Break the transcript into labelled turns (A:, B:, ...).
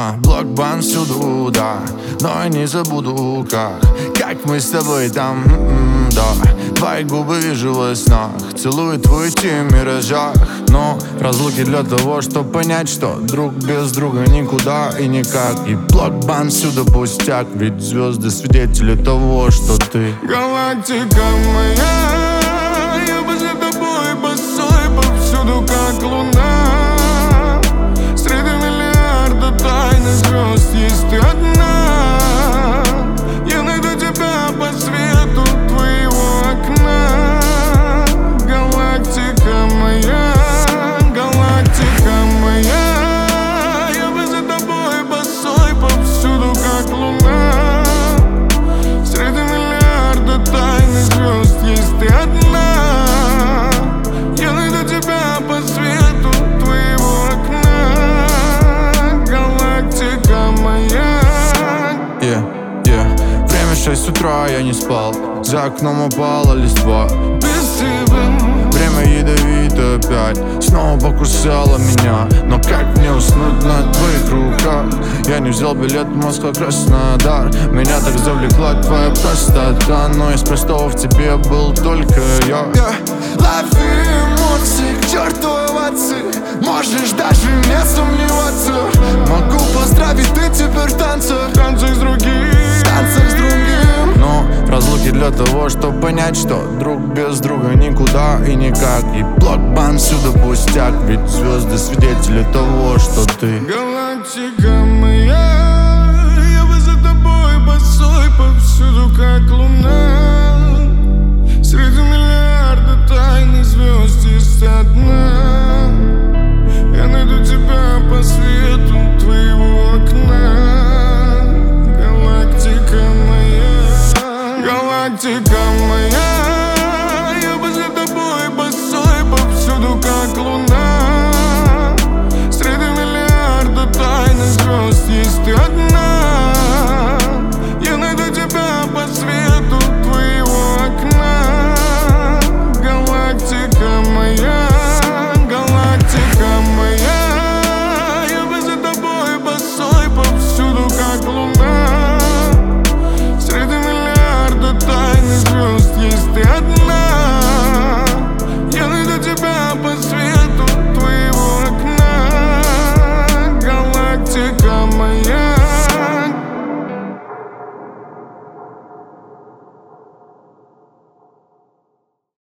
A: Блокбан всюду, да, но я не забуду, как мы с тобой там, да. Твои губы вижу во снах, целую твой тень в миражах. Но разлуки для того, чтобы понять, что друг без друга никуда и никак. И блокбан всюду пустяк, ведь звезды свидетели того, что ты
B: галактика моя, я бы за тобой босой повсюду, как луна. Среди миллиарда тайных звезд есть ты одна. Я найду тебя по свету твоего окна. Галактика моя, галактика моя, я бы за тобой босой повсюду, как луна. Среди миллиарда тайных звезд есть ты одна. Я найду тебя по свету твоего окна. Галактика моя.
A: Время 6 утра, я не спал. За окном упала листва.
B: Без тебя
A: Время ядовито опять снова покусало меня. Но как мне уснуть на твоих руках? Я не взял билет в Москва-Краснодар. Меня так завлекла твоя простота. Но из простого в тебе был только я.
B: лови эмоции, к черту овации. Можешь даже не сомневаться. Могу поздравить, ты теперь в танцах. Танцах с другим, танцах с другим.
A: Но разлуки для того, чтобы понять, что друг без друга никуда и никак. И блокбан всюду пустяк, ведь звезды свидетели того, что ты
B: галактика моя, я бы за тобой босой повсюду, как луна.